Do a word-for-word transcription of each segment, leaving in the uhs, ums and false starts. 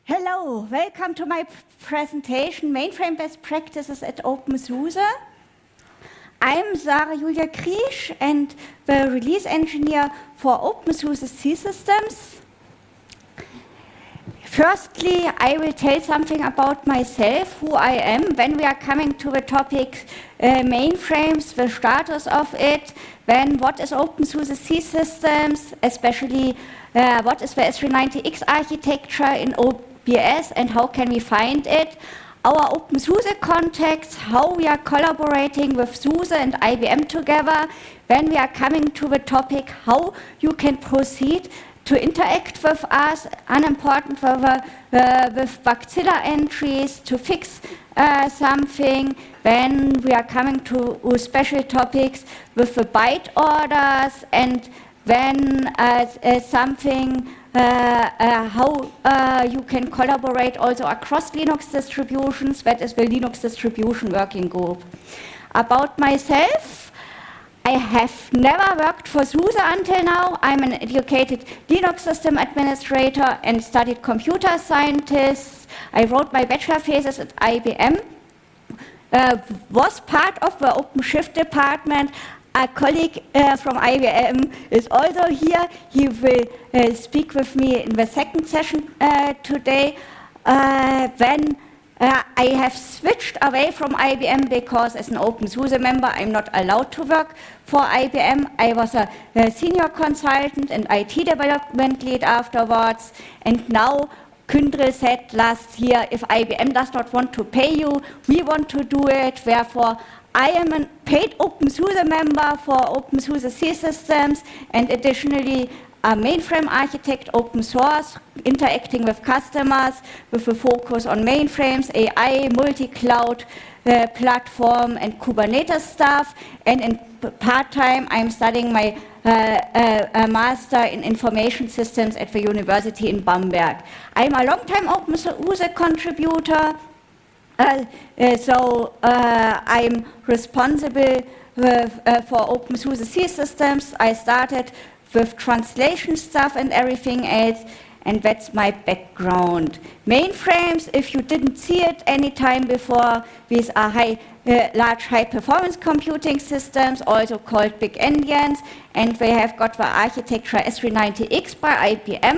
Hello, welcome to my presentation, Mainframe Best Practices at OpenSUSE. I'm Sarah Julia Kriesch and the release engineer for OpenSUSE C systems. Firstly, I will tell something about myself, who I am, when we are coming to the topic uh, mainframes, the status of it, then what is OpenSUSE C systems, especially uh, what is the S three ninety X architecture in O B S and how can we find it, our OpenSUSE context, how we are collaborating with SUSE and I B M together, when we are coming to the topic how you can proceed to interact with us, unimportant for the, uh, with Bugzilla entries, to fix uh, something, then we are coming to uh, special topics with the byte orders, and then uh, uh, something Uh, uh, how uh, you can collaborate also across Linux distributions, that is the Linux distribution working group. About myself, I have never worked for SUSE until now. I'm an educated Linux system administrator and studied computer scientists. I wrote my bachelor thesis at I B M, uh, was part of the OpenShift department. A colleague uh, from I B M is also here. He will uh, speak with me in the second session uh, today. Uh, then uh, I have switched away from I B M because as an OpenSUSE member I'm not allowed to work for I B M. I was a, a senior consultant and I T development lead afterwards, and now Kyndryl said last year, if I B M does not want to pay you, we want to do it. Therefore, I am a paid OpenSUSE member for OpenSUSE C systems and additionally a mainframe architect, open source, interacting with customers with a focus on mainframes, A I, multi-cloud uh, platform and Kubernetes stuff. And in part-time I'm studying my uh, uh, master in information systems at the university in Bamberg. I'm a long-time OpenSUSE contributor. Uh, uh, so uh, I'm responsible with, uh, for OpenSUSE C systems. I started with translation stuff and everything else, and that's my background. Mainframes, if you didn't see it any time before, these are high, uh, large high-performance computing systems, also called big endians, and they have got the architecture S three ninety X by I B M.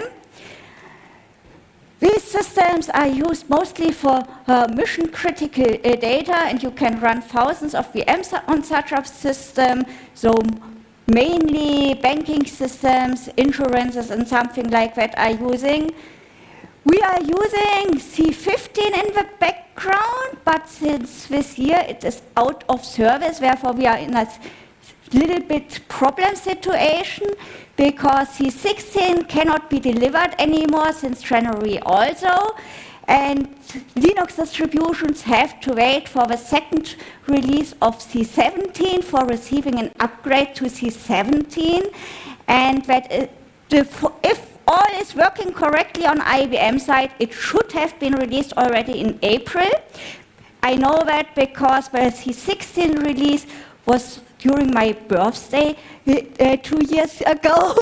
These systems are used mostly for uh, mission-critical uh, data, and you can run thousands of V Ms on such a system, so mainly banking systems, insurances, and something like that are using. We are using C fifteen in the background, but since this year it is out of service, therefore we are in a little bit problem situation, because C sixteen cannot be delivered anymore since January also, and Linux distributions have to wait for the second release of C seventeen for receiving an upgrade to C seventeen, and that uh, the, if all is working correctly on I B M side, it should have been released already in April. I know that because the C sixteen release was during my birthday uh, two years ago.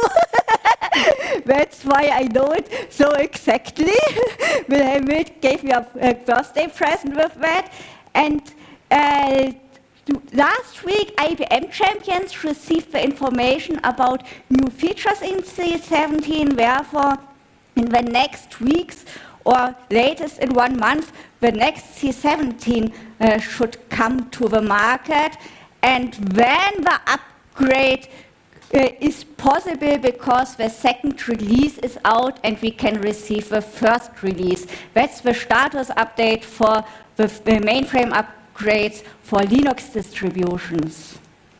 That's why I know it so exactly. Wilhelm Wild gave me a, a birthday present with that. And uh, last week, I B M champions received the information about new features in C seventeen. Therefore, in the next weeks, or latest in one month, the next C seventeen uh, should come to the market. And then the upgrade uh, is possible because the second release is out and we can receive the first release. That's the status update for the, the mainframe upgrades for Linux distributions.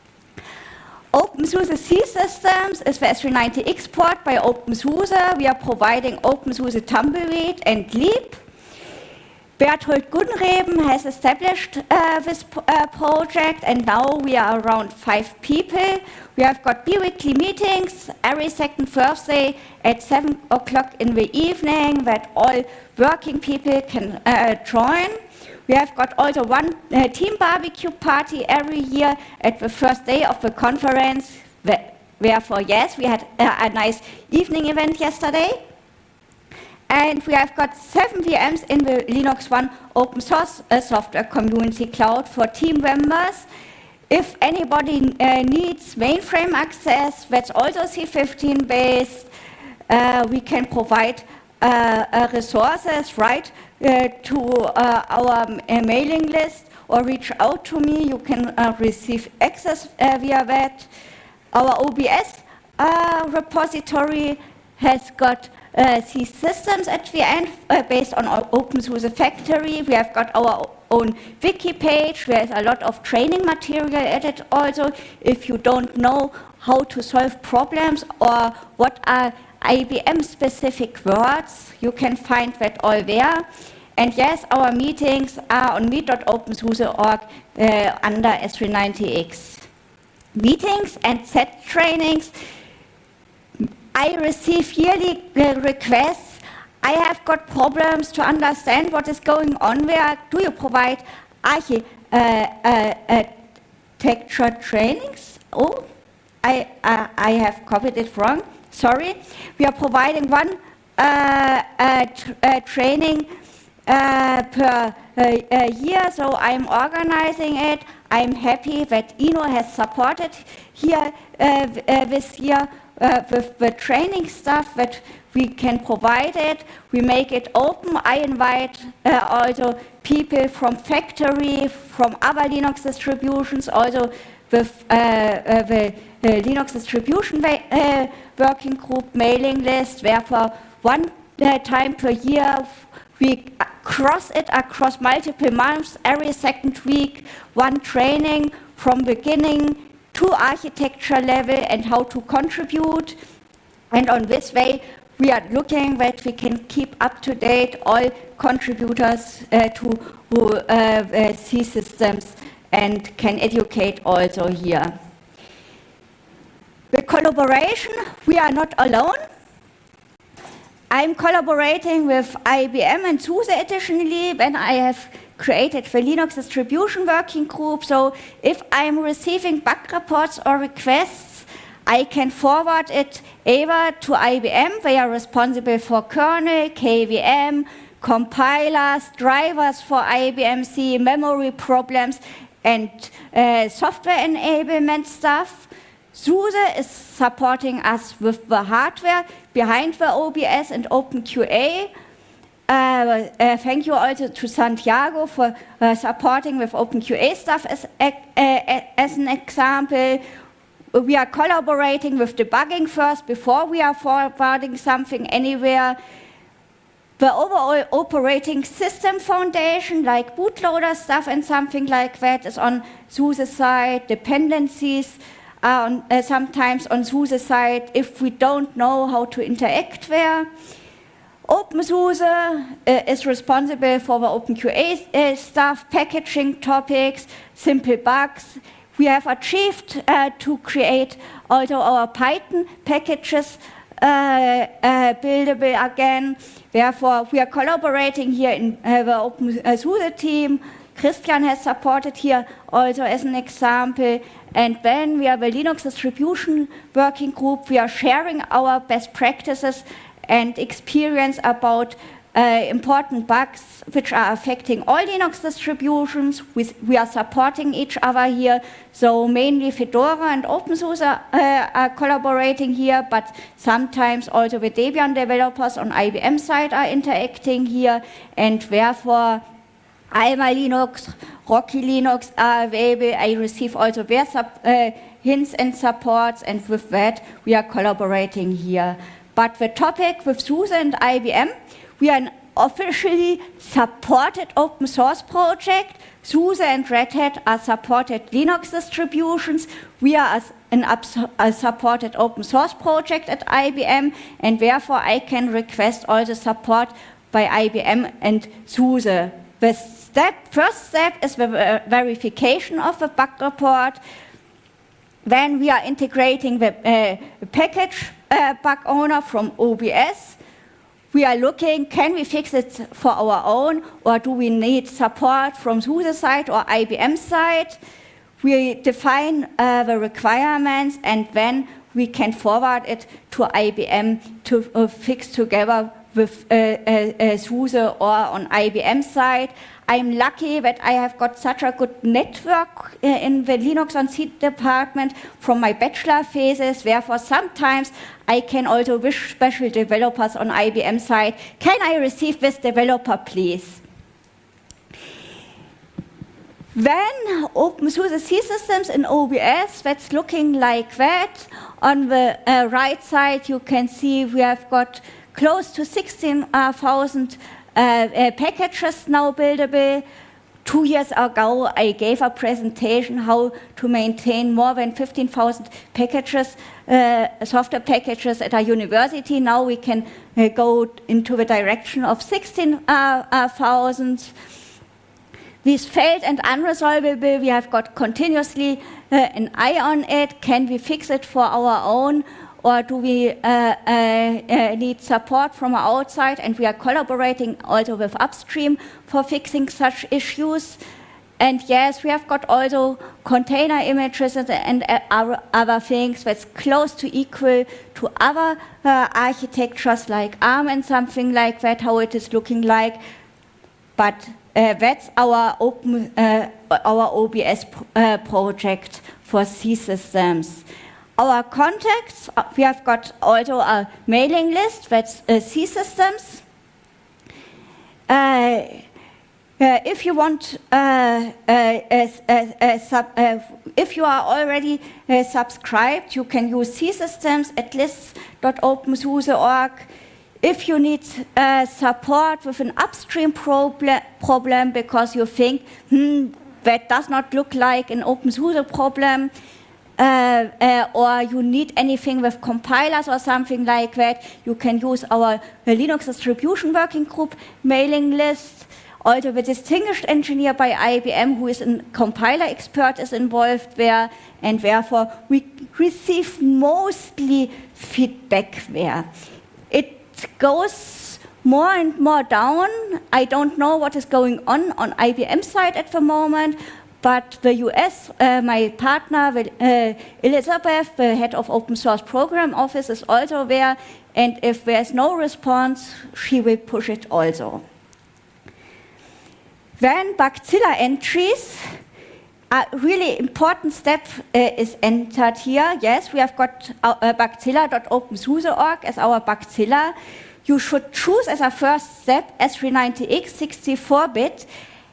OpenSUSE C systems is the S three ninety X port by OpenSUSE. We are providing OpenSUSE Tumbleweed and Leap. Berthold Gunreben has established uh, this uh, project, and now we are around five people. We have got bi-weekly meetings every second Thursday at seven o'clock in the evening that all working people can uh, join. We have got also one uh, team barbecue party every year at the first day of the conference. Therefore, yes, we had uh, a nice evening event yesterday. And we have got seven V Ms in the Linux One open source uh, software community cloud for team members. If anybody uh, needs mainframe access, that's also C fifteen based, uh, we can provide uh, uh, resources, right, uh, to uh, our uh, mailing list, or reach out to me. You can uh, receive access uh, via that. Our O B S uh, repository has got uh, these systems at the end uh, based on our OpenSUSE factory. We have got our own wiki page. There's a lot of training material at it also. If you don't know how to solve problems or what are I B M specific words, you can find that all there. And yes, our meetings are on meet dot opensuse dot org uh, under S three ninety X. Meetings and set trainings. I receive yearly uh, requests. I have got problems to understand what is going on there. Do you provide architecture uh, uh, uh, trainings? Oh, I, uh, I have copied it wrong. Sorry. We are providing one uh, uh, tr uh, training uh, per uh, uh, year, so I'm organizing it. I'm happy that I N O has supported here uh, uh, this year uh, with the training stuff that we can provide it. We make it open. I invite uh, also people from factory, from other Linux distributions, also with uh, uh, the uh, Linux distribution uh, working group mailing list, where for one uh, time per year we cross it across multiple months, every second week, one training from beginning to architecture level and how to contribute. And on this way, we are looking that we can keep up to date all contributors uh, to uh, uh, C systems and can educate also here. The collaboration, we are not alone. I'm collaborating with I B M and SUSE additionally when I have created the Linux distribution working group. So if I'm receiving bug reports or requests, I can forward it either to I B M. They are responsible for kernel, K V M, compilers, drivers for I B M C, memory problems, and uh, software enablement stuff. SUSE is supporting us with the hardware behind the O B S and OpenQA. Uh, uh, thank you also to Santiago for uh, supporting with OpenQA stuff as, uh, as an example. We are collaborating with debugging first before we are forwarding something anywhere. The overall operating system foundation, like bootloader stuff and something like that, is on SUSE side. Dependencies are on, uh, sometimes on SUSE side if we don't know how to interact there. OpenSUSE uh, is responsible for the OpenQA uh, stuff, packaging topics, simple bugs. We have achieved uh, to create also our Python packages uh, uh, buildable again. Therefore, we are collaborating here in uh, the OpenSUSE team. Christian has supported here also as an example. And then we have a Linux distribution working group. We are sharing our best practices and experience about uh, important bugs which are affecting all Linux distributions. We, we are supporting each other here. So mainly Fedora and OpenSUSE uh, are collaborating here, but sometimes also the Debian developers on I B M side are interacting here, and therefore Alma Linux, Rocky Linux are available. I receive also their sub, uh, hints and supports, and with that we are collaborating here. But the topic with SUSE and I B M, we are an officially supported open source project. SUSE and Red Hat are supported Linux distributions. We are an a supported open source project at I B M, and therefore I can request also support by I B M and SUSE. The step, first step is the verification of the bug report. Then we are integrating the uh, package uh, bug owner from O B S. We are looking, can we fix it for our own, or do we need support from SUSE side or I B M side? We define uh, the requirements, and then we can forward it to I B M to uh, fix together with uh, uh, SUSE or on I B M side. I'm lucky that I have got such a good network uh, in the Linux on C department from my bachelor phases, therefore sometimes I can also wish special developers on I B M side, can I receive this developer please? Then OpenSUSE C systems in O B S, that's looking like that. On the uh, right side you can see we have got close to sixteen thousand uh, uh, packages now buildable. Two years ago I gave a presentation how to maintain more than fifteen thousand packages, uh, software packages at a university. Now we can uh, go into the direction of sixteen thousand. These failed and unresolvable, we have got continuously uh, an eye on it. Can we fix it for our own, or do we uh, uh, uh, need support from outside? And we are collaborating also with upstream for fixing such issues. And yes, we have got also container images and, and uh, other things that's close to equal to other uh, architectures like ARM and something like that, how it is looking like. But Uh, that's our open, uh, our O B S uh, project for C systems. Our contacts, uh, we have got also a mailing list, that's uh, C systems. Uh, uh, if you want, uh, uh, as, as, as sub, uh, if you are already uh, subscribed, you can use C systems at lists dot opensuse dot org. If you need uh, support with an upstream proble problem because you think, hmm, that does not look like an OpenSUSE problem, uh, uh, or you need anything with compilers or something like that, you can use our uh, Linux Distribution Working Group mailing list. Also the distinguished engineer by I B M who is a compiler expert is involved there, and therefore we receive mostly feedback there. It goes more and more down. I don't know what is going on on I B M side at the moment, but the U S, uh, my partner, uh, Elizabeth, the head of Open Source Program Office, is also there, and if there's no response, she will push it also. Then Bugzilla entries. A really important step uh, is entered here. Yes, we have got uh, bugzilla dot opensuse dot org as our Bugzilla. You should choose as a first step S three ninety X sixty-four bit.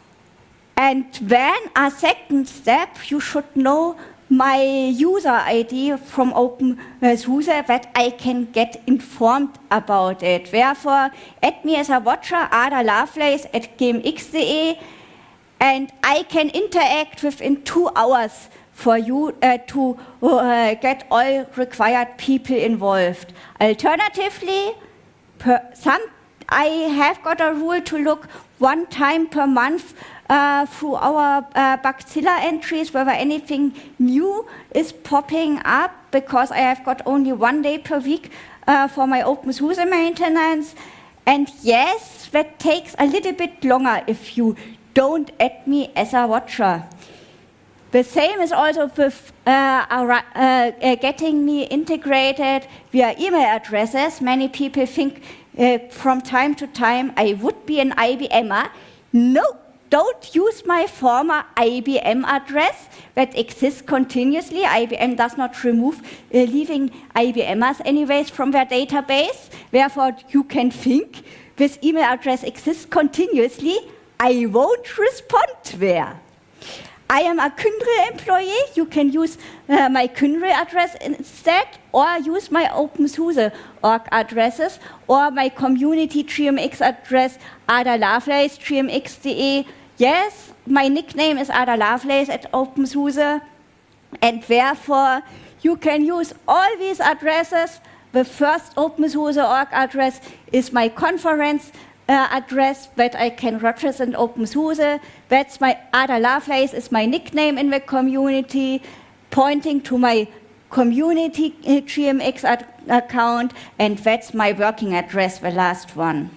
And then a second step, you should know my user I D from OpenSUSE that I can get informed about it. Therefore, add me as a watcher, Ada Lovelace at gmx dot de. And I can interact within two hours for you uh, to uh, get all required people involved. Alternatively, per some, I have got a rule to look one time per month uh, through our uh, Bugzilla entries whether anything new is popping up, because I have got only one day per week uh, for my OpenSUSE maintenance. And yes, that takes a little bit longer if you don't add me as a watcher. The same is also with uh, uh, uh, getting me integrated via email addresses. Many people think uh, from time to time I would be an I B M er. No, don't use my former I B M address that exists continuously. I B M does not remove uh, leaving I B M ers anyways from their database. Therefore, you can think this email address exists continuously. I won't respond there. I am a Kyndryl employee. You can use uh, my Kyndryl address instead, or use my OpenSUSE dot org addresses, or my community G M X address, Ada Lovelace, G M X dot de. Yes, my nickname is Ada Lovelace at OpenSUSE, and therefore you can use all these addresses. The first OpenSUSE dot org address is my conference Uh, address that I can represent OpenSUSE. That's my Ada Lovelace is my nickname in the community, pointing to my community uh, G M X ad account, and that's my working address, the last one.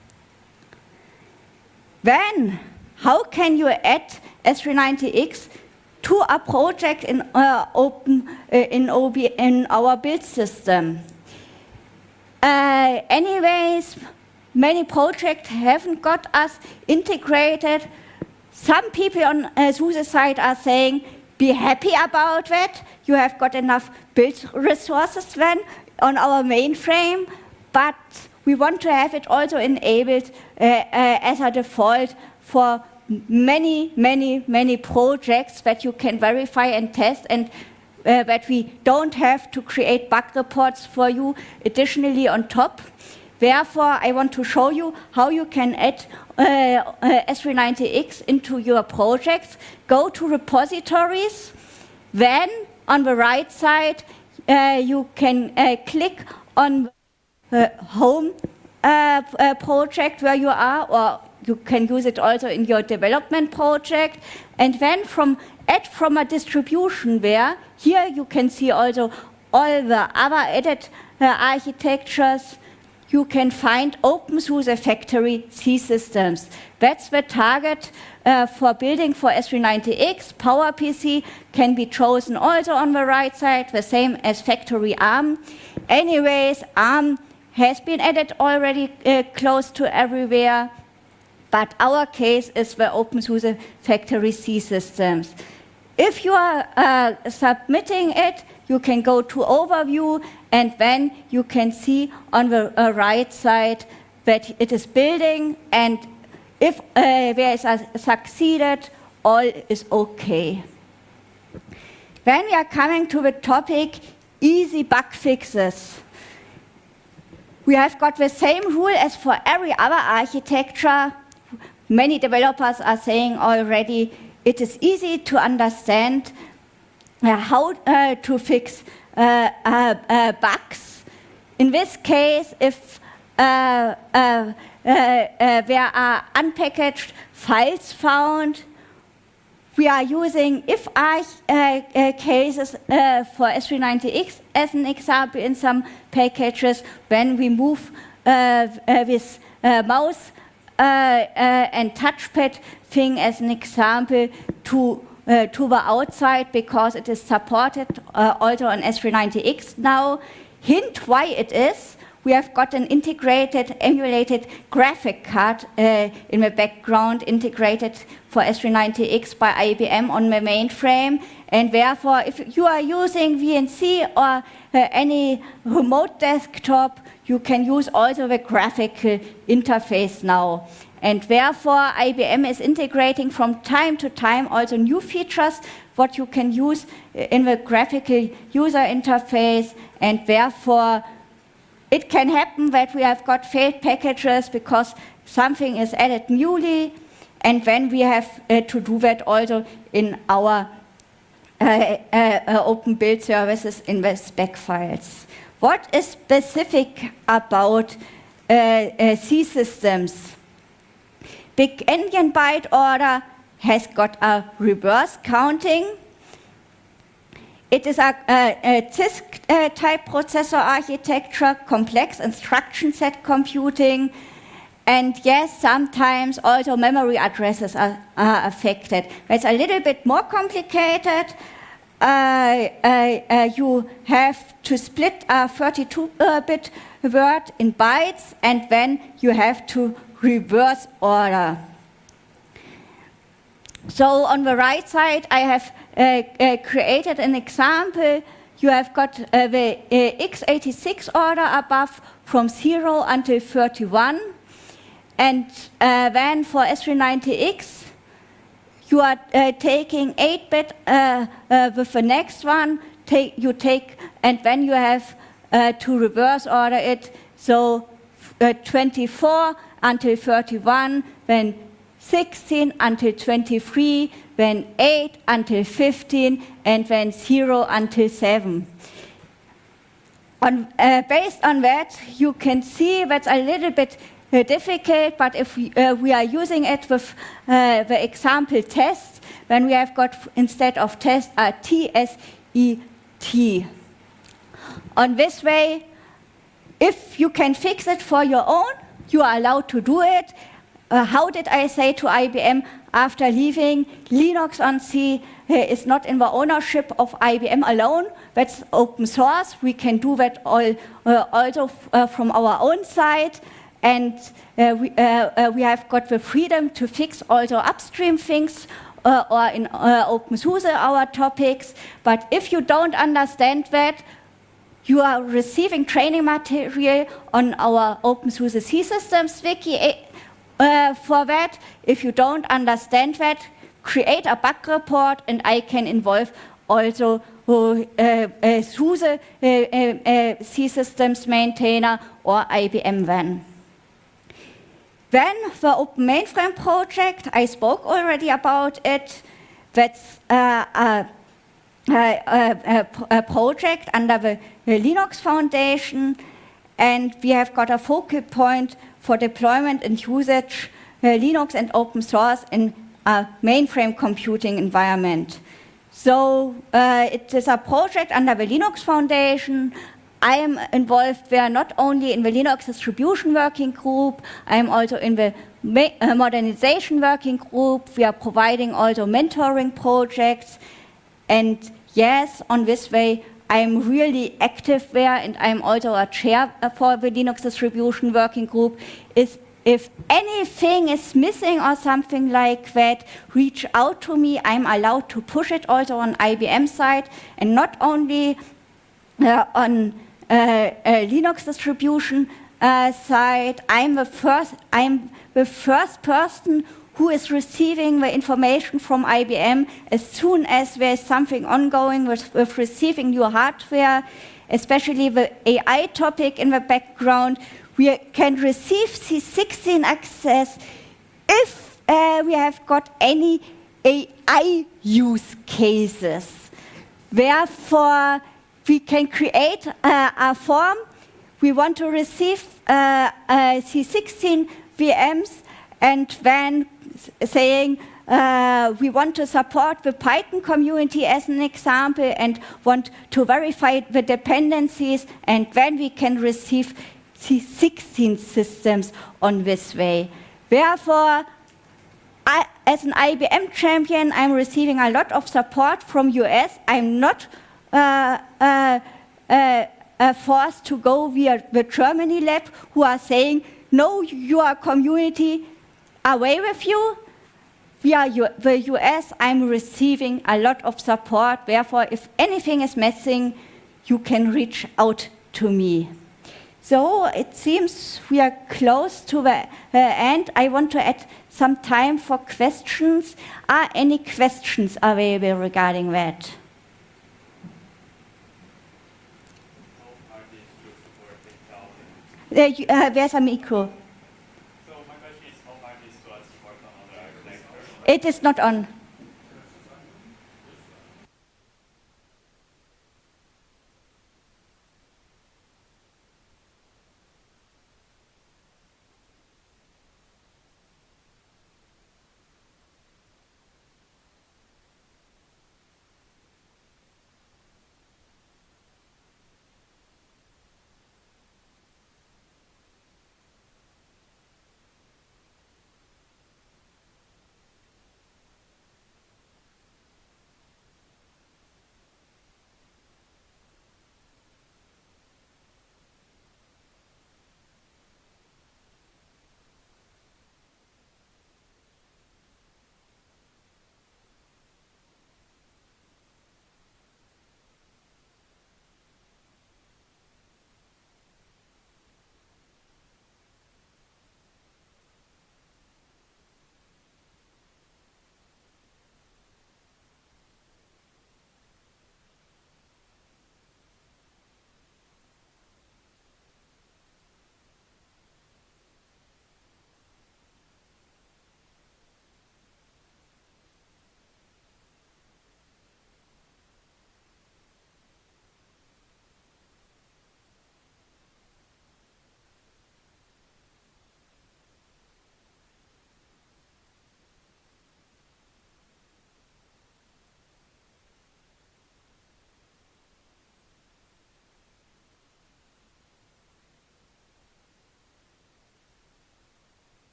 Then, how can you add S three ninety X to a project in uh, open uh, in, O B, in our build system? Uh, anyways, many projects haven't got us integrated. Some people on uh, SUSE side are saying, be happy about that. You have got enough build resources then on our mainframe, but we want to have it also enabled uh, uh, as a default for many, many, many projects that you can verify and test, and uh, that we don't have to create bug reports for you additionally on top. Therefore, I want to show you how you can add uh, uh, S three ninety X into your projects. Go to repositories. Then, on the right side, uh, you can uh, click on the home uh, uh, project where you are, or you can use it also in your development project. And then from add from a distribution where, here you can see also all the other added uh, architectures. You can find OpenSUSE Factory C systems. That's the target uh, for building for S three ninety X. PowerPC can be chosen also on the right side, the same as Factory ARM. Anyways, ARM has been added already uh, close to everywhere, but our case is the OpenSUSE Factory C systems. If you are uh, submitting it, you can go to Overview, and then you can see on the uh, right side that it is building, and if uh, there is a succeeded, all is okay. Then we are coming to the topic, easy bug fixes. We have got the same rule as for every other architecture. Many developers are saying already, it is easy to understand uh, how uh, to fix uh, uh, uh, bugs. In this case, if uh, uh, uh, uh, there are unpackaged files found, we are using if I uh, uh, cases uh, for S three ninety X as an example in some packages. When we move uh, uh, with uh, mouse uh, uh, and touchpad thing as an example to uh, to the outside, because it is supported uh, also on S three ninety X now. Hint why it is. We have got an integrated, emulated graphic card uh, in the background, integrated for S three ninety X by I B M on the mainframe. And therefore, if you are using V N C or uh, any remote desktop, you can use also the graphical interface now. And therefore, I B M is integrating from time to time also new features, what you can use in the graphical user interface, and therefore, it can happen that we have got failed packages because something is added newly, and then we have uh, to do that also in our uh, uh, uh, open build services in the spec files. What is specific about uh, uh, C systems? Big Endian byte order has got a reverse counting. It is a, a, a C I S C-type uh, processor architecture, complex instruction set computing, and yes, sometimes also memory addresses are, are affected. It's a little bit more complicated. Uh, uh, uh, you have to split a thirty-two bit word in bytes, and then you have to reverse order. So on the right side, I have uh, uh, created an example. You have got uh, the uh, x eighty-six order above from zero until thirty-one. And uh, then for S three ninety X, you are uh, taking eight bit uh, uh, with the next one. Take, you take, and then you have uh, to reverse order it. So uh, twenty-four until thirty-one, then sixteen until twenty-three, then eight until fifteen, and then zero until seven. On, uh, based on that, you can see that's a little bit uh, difficult, but if we, uh, we are using it with uh, the example test, then we have got, instead of test, a T S E T. On this way, if you can fix it for your own, you are allowed to do it. Uh, how did I say to I B M after leaving? Linux on C uh, is not in the ownership of I B M alone. That's open source. We can do that all, uh, also uh, from our own side. and uh, we, uh, uh, we have got the freedom to fix also upstream things uh, or in uh, OpenSUSE our topics. But if you don't understand that, you are receiving training material on our OpenSUSE C Systems wiki uh, for that. If you don't understand that, create a bug report and I can involve also uh, uh, SUSE uh, uh, uh, C Systems maintainer or I B M then. Then the Open Mainframe project, I spoke already about it. That's uh, a, a, a, a project under the, the Linux Foundation, and we have got a focal point for deployment and usage uh, Linux and open source in a mainframe computing environment. So uh, it is a project under the Linux Foundation. I am involved there not only in the Linux distribution working group, I am also in the uh, modernization working group. We are providing also mentoring projects. And yes, on this way, I'm really active there, and I'm also a chair for the Linux distribution working group. Is if anything is missing or something like that, reach out to me. I'm allowed to push it also on I B M side, and not only uh, on uh, uh, Linux distribution uh, side. I'm the first. I'm the first person who is receiving the information from I B M as soon as there is something ongoing with, with receiving new hardware, especially the A I topic in the background. We can receive C sixteen access if uh, we have got any A I use cases. Therefore, we can create uh, a form. We want to receive uh, uh, C sixteen V Ms, and then saying uh, we want to support the Python community as an example and want to verify the dependencies, and then we can receive C sixteen systems on this way. Therefore, I, as an I B M champion, I'm receiving a lot of support from U S. I'm not uh, uh, uh, uh, forced to go via the Germany lab, who are saying, no, your community, away with you. Via the U S, I'm receiving a lot of support. Therefore, if anything is missing, you can reach out to me. So it seems we are close to the uh, end. I want to add some time for questions. Are any questions available regarding that? Uh, you, uh, there's a micro. So my question is, how hard is to support on other architectures? It is not on.